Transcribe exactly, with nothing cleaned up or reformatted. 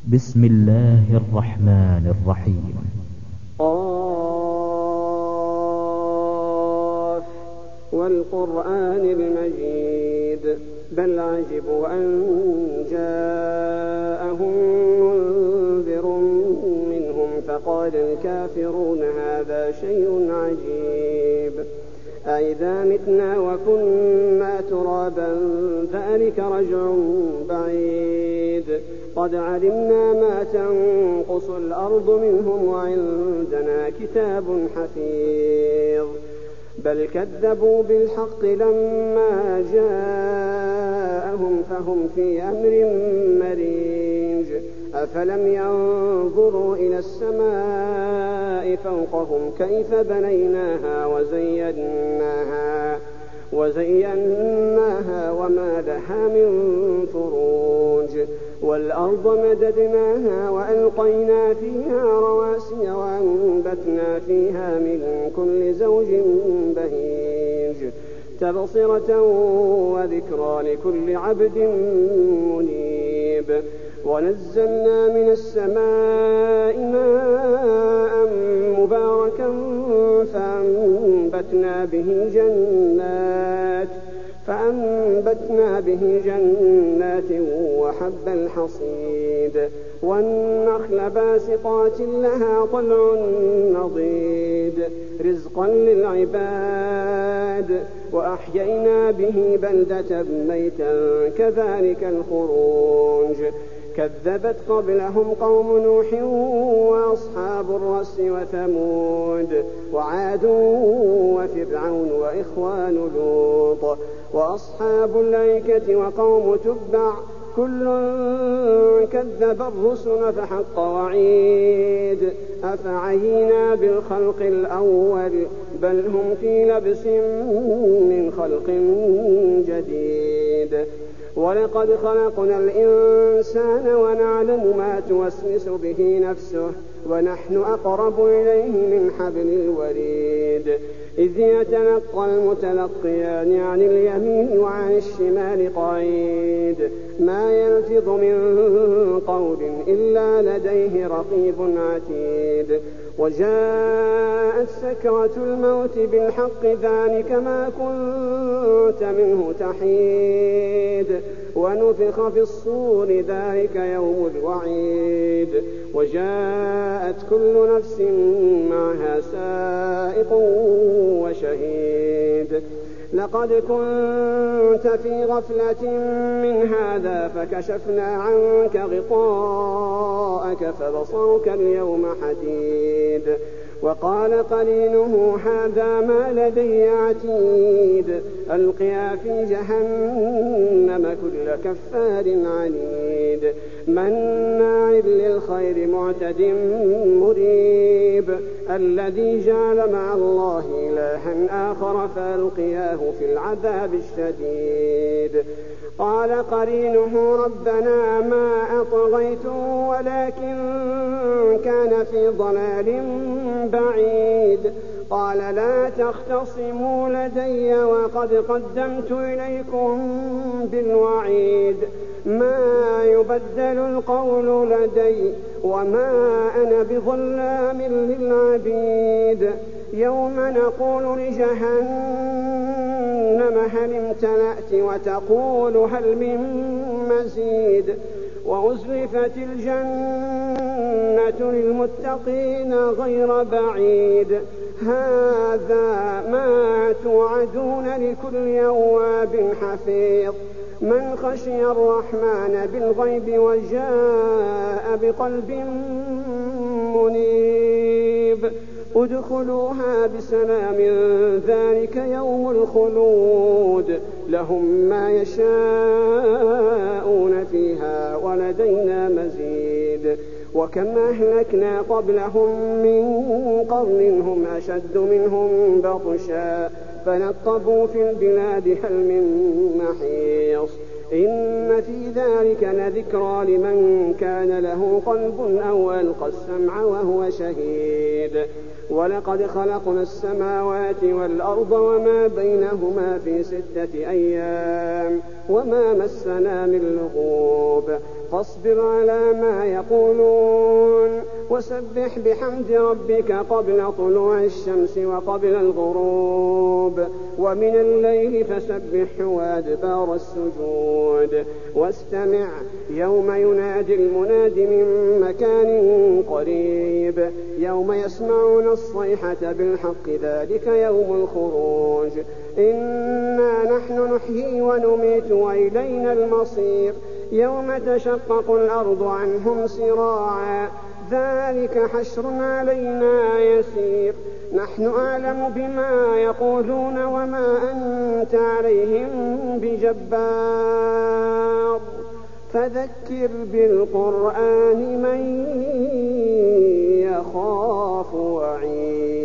بسم الله الرحمن الرحيم. قاف والقرآن المجيد بل عجبوا أن جاءهم منذر منهم فقال الكافرون هذا شيء عجيب أئذا متنا وكنا ترابا ذلك رجع بعيد قد علمنا ما تنقص الأرض منهم وعندنا كتاب حفيظ بل كذبوا بالحق لما جاءهم فهم في أمر مريج أفلم ينظروا إلى السماء فوقهم كيف بنيناها وزيناها وزيناها وما لها من فروج والأرض مددناها وألقينا فيها رواسي وأنبتنا فيها من كل زوج بهيج تبصرة وذكرى لكل عبد منيب ونزلنا من السماء ماء مباركا فأنبتنا به جنات فأنبتنا به جنات وحب الحصيد والنخل باسقات لها طلع نضيد رزقا للعباد وأحيينا به بلدة ميتا كذلك الخروج كذبت قبلهم قوم نوح وأصحاب الرس وثمود وعاد وفرعون وإخوان لوط وأصحاب الأيكة وقوم تبع كل كذب الرسل فحق وعيد أفعينا بالخلق الأول بل هم في لبس من خلق جديد ولقد خلقنا الإنسان ونعلم ما توسوس به نفسه ونحن أقرب إليه من حبل الوريد إذ يتلقى المتلقيان عن اليمين وعن الشمال قعيد ما يلفظ من قول إلا لديه رقيب عتيد وجاءت سكرة الموت بالحق ذلك ما كنت منه تحيد ونفخ في الصور ذلك يوم الوعيد وجاءت كل نفس معها سائق وشهيد لقد كنت في غفلة من هذا فكشفنا عنك غطاءك فبصرك اليوم حديد وقال قرينه هذا ما لدي عتيد ألقيا في جهنم كل كفار عنيد مناع للخير معتد مريب الذي جعل مع الله إلها آخر فألقياه في العذاب الشديد قال قرينه ربنا ما أطغيته ولكن كان في ضلال بعيد قال لا تختصموا لدي وقد قدمت إليكم بالوعيد ما يبدل القول لدي وما أنا بظلام للعبيد يوم نقول لجهنم هل امتلأت وتقول هل من مزيد وأزلفت الجنة للمتقين غير بعيد هذا ما توعدون لكل أواب حفيظ من خشي الرحمن بالغيب وجاء بقلب منيب ادخلوها بسلام ذلك يوم الخلود لهم ما يشاءون فيها ولدينا مزيد وكم أهلكنا قبلهم من قرن هم أشد منهم بطشا فنقبوا في البلاد هل من محيص إن في ذلك لذكرى لمن كان له قلب أو ألقى السمع وهو شهيد ولقد خلقنا السماوات والأرض وما بينهما في ستة أيام وما مسنا من لغوب فاصبر على ما يقولون وسبح بحمد ربك قبل طلوع الشمس وقبل الغروب ومن الليل فسبحه وأدبار السجود واستمع يوم ينادي المناد من مكان قريب يوم يسمعون الصيحة بالحق ذلك يوم الخروج إنا نحن نحيي ونميت وإلينا المصير يوم تشقق الأرض عنهم سراعا ذلك حشر علينا يسير نحن أعلم بما يقولون وما أنت عليهم بجبار فذكر بالقرآن من يخاف وعيد.